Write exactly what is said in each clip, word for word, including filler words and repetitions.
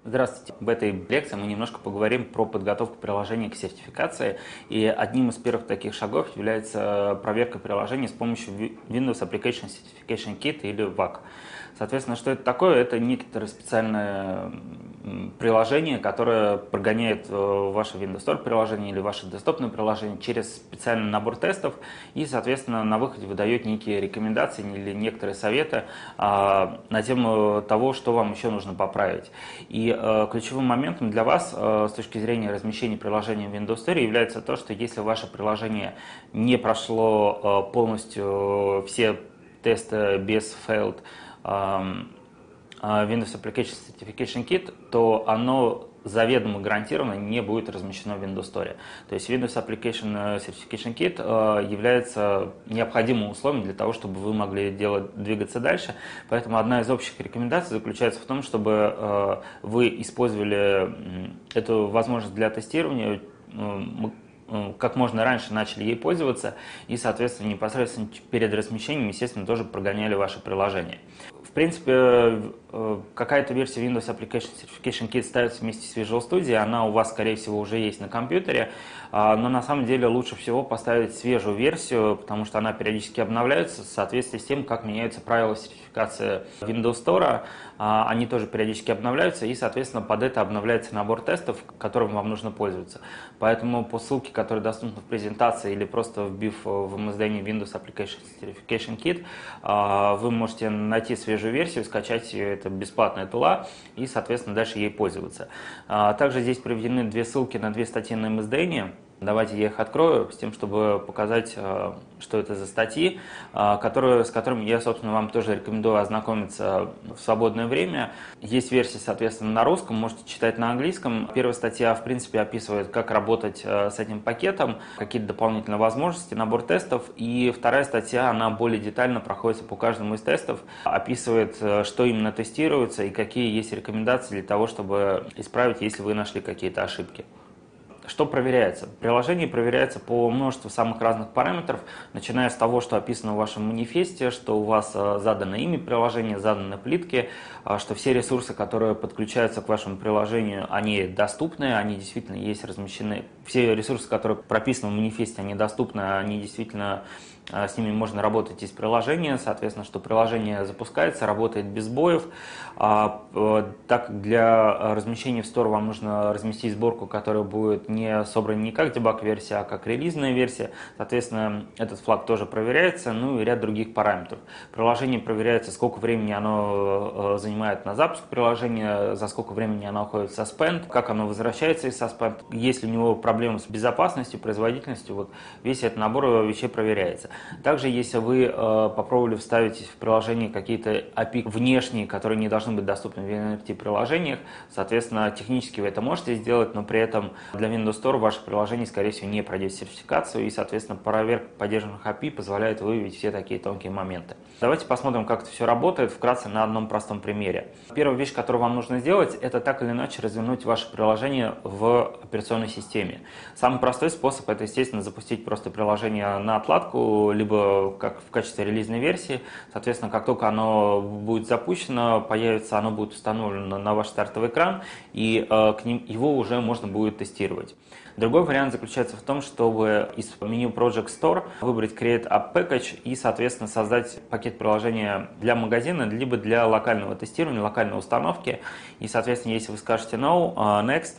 Здравствуйте! В этой лекции мы немножко поговорим про подготовку приложения к сертификации. И одним из первых таких шагов является проверка приложения с помощью Windows Application Certification Kit или вак. Соответственно, что это такое? Это некоторое специальное приложение, которое прогоняет ваше Windows Store приложение или ваше десктопное приложение через специальный набор тестов и, соответственно, на выходе выдает некие рекомендации или некоторые советы а, на тему того, что вам еще нужно поправить. И а, ключевым моментом для вас а, с точки зрения размещения приложения в Windows Store является то, что если ваше приложение не прошло а, полностью все тесты без failed Windows Application Certification Kit, то оно заведомо гарантированно не будет размещено в Windows Store. То есть Windows Application Certification Kit является необходимым условием для того, чтобы вы могли делать, двигаться дальше. Поэтому одна из общих рекомендаций заключается в том, чтобы вы использовали эту возможность для тестирования, как можно раньше начали ей пользоваться и, соответственно, непосредственно перед размещением, естественно, тоже прогоняли ваше приложение. В принципе, какая-то версия Windows Application Certification Kit ставится вместе с Visual Studio, она у вас, скорее всего, уже есть на компьютере, но на самом деле лучше всего поставить свежую версию, потому что она периодически обновляется в соответствии с тем, как меняются правила сертификации Windows Store, они тоже периодически обновляются, и, соответственно, под это обновляется набор тестов, которым вам нужно пользоваться. Поэтому по ссылке, которая доступна в презентации, или просто вбив в эм эс ди-не Windows Application Certification Kit, вы можете найти свежую версию, скачать ее, это бесплатная тула, и, соответственно, дальше ей пользоваться. Также здесь приведены две ссылки на две статьи на эм эс ди-не. Давайте я их открою, с тем, чтобы показать, что это за статьи, которые, с которыми я, собственно, вам тоже рекомендую ознакомиться в свободное время. Есть версии, соответственно, на русском, можете читать на английском. Первая статья, в принципе, описывает, как работать с этим пакетом, какие-то дополнительные возможности, набор тестов. И вторая статья, она более детально проходится по каждому из тестов, описывает, что именно тестируется и какие есть рекомендации для того, чтобы исправить, если вы нашли какие-то ошибки. Что проверяется? Приложение проверяется по множеству самых разных параметров, начиная с того, что описано в вашем манифесте, что у вас задано имя приложения, заданы плитки, что все ресурсы, которые подключаются к вашему приложению, они доступны, они действительно есть размещены. Все ресурсы, которые прописаны в манифесте, они доступны, они действительно с ними можно работать из приложения, соответственно, что приложение запускается, работает без сбоев. Так как для размещения в Store вам нужно разместить сборку, которая будет не собрана не как дебаг-версия, а как релизная версия, соответственно, этот флаг тоже проверяется, ну и ряд других параметров. Приложение проверяется, сколько времени оно занимает на запуск приложения, за сколько времени оно уходит в suspend, как оно возвращается из suspend, есть ли у него проблемы с безопасностью, производительностью, вот весь этот набор вещей проверяется. Также, если вы э, попробовали вставить в приложение какие-то эй пи ай внешние, которые не должны быть доступны в эн эф ти-приложениях, соответственно, технически вы это можете сделать, но при этом для Windows Store ваше приложение, скорее всего, не пройдет сертификацию, и, соответственно, проверка поддержанных эй пи ай позволяет выявить все такие тонкие моменты. Давайте посмотрим, как это все работает, вкратце на одном простом примере. Первая вещь, которую вам нужно сделать, это так или иначе развернуть ваше приложение в операционной системе. Самый простой способ – это, естественно, запустить просто приложение на отладку, либо как в качестве релизной версии. Соответственно, как только оно будет запущено, появится, оно будет установлено на ваш стартовый экран, и э, к ним, его уже можно будет тестировать. Другой вариант заключается в том, чтобы из меню Project Store выбрать Create App Package и, соответственно, создать пакет приложения для магазина, либо для локального тестирования, локальной установки. И, соответственно, если вы скажете No, uh, Next,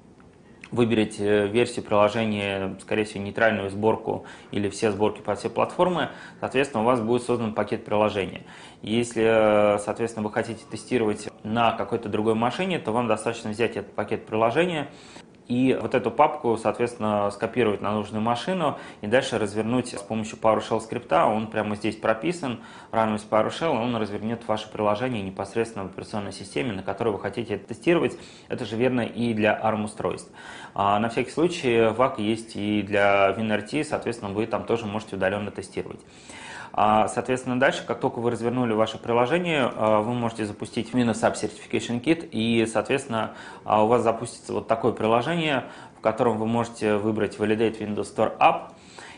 выберете версию приложения, скорее всего, нейтральную сборку или все сборки под все платформы, соответственно, у вас будет создан пакет приложения. Если, соответственно, вы хотите тестировать на какой-то другой машине, то вам достаточно взять этот пакет приложения и вот эту папку, соответственно, скопировать на нужную машину и дальше развернуть с помощью PowerShell скрипта. Он прямо здесь прописан, равно с PowerShell, он развернет ваше приложение непосредственно в операционной системе, на которой вы хотите это тестировать. Это же верно и для арм-устройств. А на всякий случай вак есть и для WinRT, соответственно, вы там тоже можете удаленно тестировать. Соответственно, дальше, как только вы развернули ваше приложение, вы можете запустить Windows App Certification Kit, и, соответственно, у вас запустится вот такое приложение, в котором вы можете выбрать Validate Windows Store App,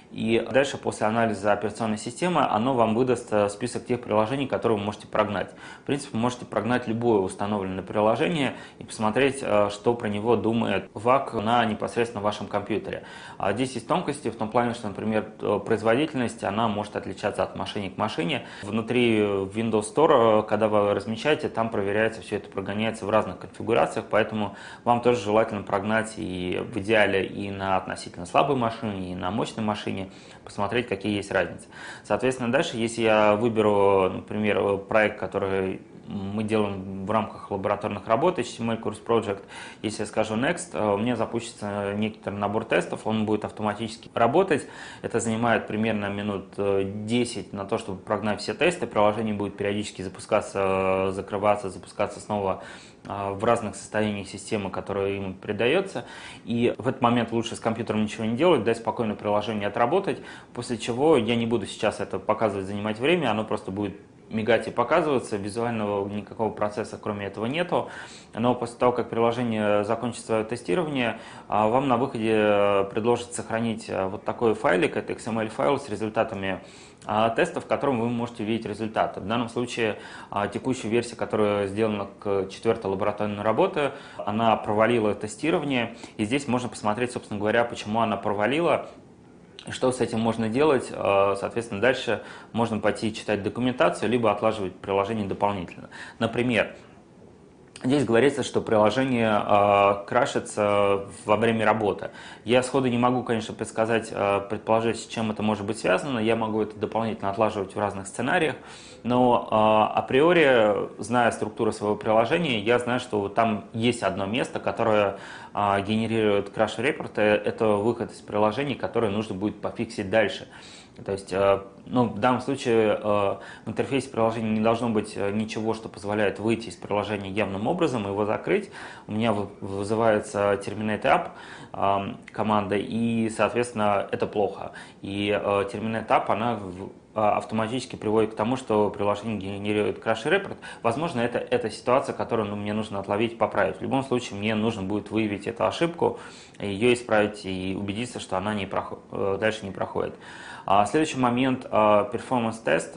И дальше, после анализа операционной системы, оно вам выдаст список тех приложений, которые вы можете прогнать. В принципе, вы можете прогнать любое установленное приложение и посмотреть, что про него думает вак на непосредственно вашем компьютере. Здесь есть тонкости в том плане, что, например, производительность, она может отличаться от машины к машине. Внутри Windows Store, когда вы размещаете, там проверяется, все это прогоняется в разных конфигурациях, поэтому вам тоже желательно прогнать и в идеале и на относительно слабой машине, и на мощной машине, посмотреть, какие есть разницы. Соответственно, дальше, если я выберу, например, проект, который мы делаем в рамках лабораторных работ эйч ти эм эль Course Project, если я скажу Next, у меня запустится некоторый набор тестов, он будет автоматически работать. Это занимает примерно минут десять на то, чтобы прогнать все тесты. Приложение будет периодически запускаться, закрываться, запускаться снова в разных состояниях системы, которые ему передается. И в этот момент лучше с компьютером ничего не делать, дать спокойно приложение отработать, после чего я не буду сейчас это показывать, занимать время, оно просто будет мигать и показываться, визуального никакого процесса кроме этого нету, но после того, как приложение закончит свое тестирование, вам на выходе предложат сохранить вот такой файлик, это икс эм эль файл с результатами тестов, в котором вы можете увидеть результаты. В данном случае текущая версия, которая сделана к четвертой лабораторной работе, она провалила тестирование, и здесь можно посмотреть, собственно говоря, почему она провалила. Что с этим можно делать? Соответственно, дальше можно пойти читать документацию, либо отлаживать приложение дополнительно. Например, здесь говорится, что приложение э, крашится во время работы. Я сходу не могу, конечно, предсказать, э, предположить, с чем это может быть связано. Я могу это дополнительно отлаживать в разных сценариях. Но э, априори, зная структуру своего приложения, я знаю, что там есть одно место, которое э, генерирует краш-репорты. Это выход из приложения, который нужно будет пофиксить дальше. То есть, ну, в данном случае в интерфейсе приложения не должно быть ничего, что позволяет выйти из приложения явным образом и его закрыть. У меня вызывается Terminate App команда, и, соответственно, это плохо. И Terminate App, она автоматически приводит к тому, что приложение генерирует краш-репорт. Возможно, это, это ситуация, которую ну, мне нужно отловить, поправить. В любом случае, мне нужно будет выявить эту ошибку, ее исправить и убедиться, что она не проход... дальше не проходит. Следующий момент – перформанс-тест.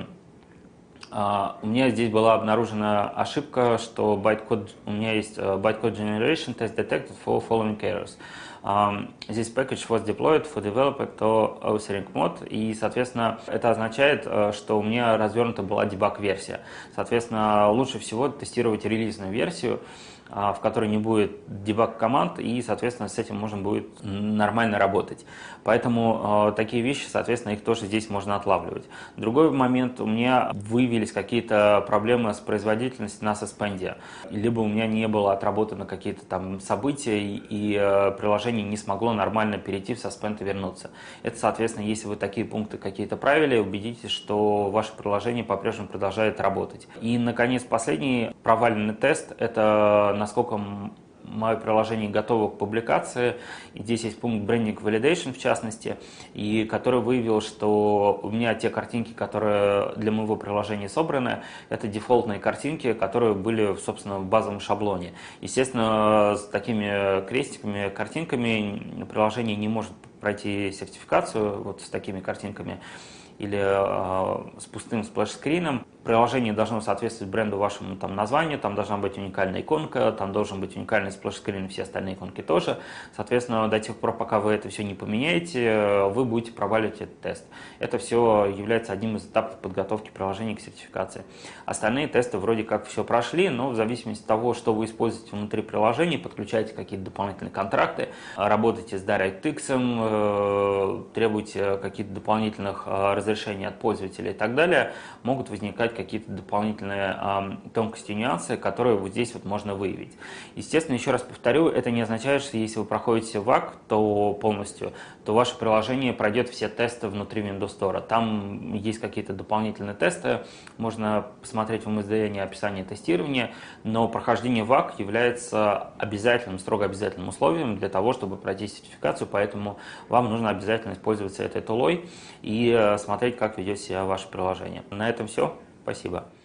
У меня здесь была обнаружена ошибка, что bytecode, у меня есть bytecode generation test detected for following errors. Здесь package was deployed for developer to authoring mode, и, соответственно, это означает, что у меня развернута была дебаг-версия. Соответственно, лучше всего тестировать релизную версию, в которой не будет дебаг команд, и, соответственно, с этим можно будет нормально работать. Поэтому э, такие вещи, соответственно, их тоже здесь можно отлавливать. Другой момент, у меня выявились какие-то проблемы с производительностью на саспенде, либо у меня не было отработано какие-то там события, и, и э, приложение не смогло нормально перейти в саспенд и вернуться. Это, соответственно, если вы такие пункты какие-то правили, убедитесь, что ваше приложение по-прежнему продолжает работать. И, наконец, последний проваленный тест – это насколько мое приложение готово к публикации. И здесь есть пункт Branding Validation, в частности, и который выявил, что у меня те картинки, которые для моего приложения собраны, это дефолтные картинки, которые были, собственно, в базовом шаблоне. Естественно, с такими крестиками, картинками приложение не может пройти сертификацию, вот с такими картинками, или э, с пустым сплэш-скрином. Приложение должно соответствовать бренду вашему там, названию, там должна быть уникальная иконка, там должен быть уникальный сплэш-скрин, и все остальные иконки тоже. Соответственно, до тех пор, пока вы это все не поменяете, вы будете проваливать этот тест. Это все является одним из этапов подготовки приложения к сертификации. Остальные тесты вроде как все прошли, но в зависимости от того, что вы используете внутри приложения, подключаете какие-то дополнительные контракты, работаете с DirectX, требуете каких-то дополнительных разрешений от пользователей и так далее, могут возникать какие-то дополнительные э, тонкости и нюансы, которые вот здесь вот можно выявить. Естественно, еще раз повторю, это не означает, что если вы проходите вак, то полностью, то ваше приложение пройдет все тесты внутри Windows Store. Там есть какие-то дополнительные тесты, можно посмотреть в эм эс ди эн описание тестирования, но прохождение вак является обязательным, строго обязательным условием для того, чтобы пройти сертификацию, поэтому вам нужно обязательно использоваться этой тулой и смотреть, как ведет себя ваше приложение. На этом все. Спасибо.